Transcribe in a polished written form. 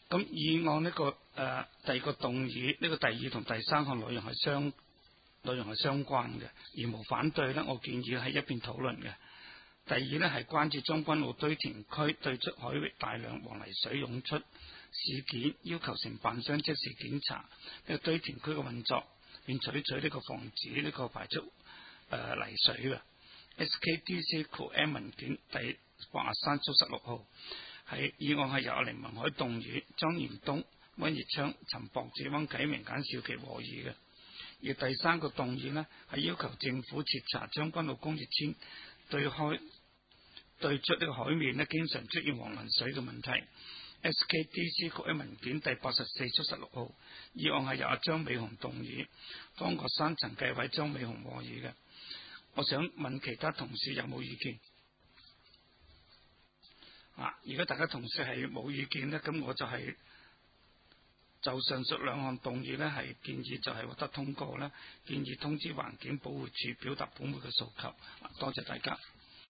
咁議案第二個動議呢個第二同第三項內容係相關嘅，而無反對呢，我建議係一邊討論嘅。第二呢係關注將軍澳堆填區對出海域大量黃泥水湧出事件，要求承辦商即時檢查呢個堆填區嘅運作，並採取呢個防止呢個排出泥水嘅。SKDC-M 文件第83/16號係議案係由凌文海動議，莊延東、溫業昌、陳博志、溫啟明、簡少琪和議嘅。而第三個動議呢係要求政府徹查將軍澳工業村對出呢個海面呢經常出現黃泥水嘅問題。SKDC-M 文件第84/16號議案係由阿張美雄動議，方國珊、陳繼偉、張美雄和議嘅。我想問其他同事有冇意見？如果大家同事係冇意見呢，咁我就就上述兩項動議呢，係建議就係獲得通過啦。建議通知環境保護署表達本會嘅訴求。多謝大家。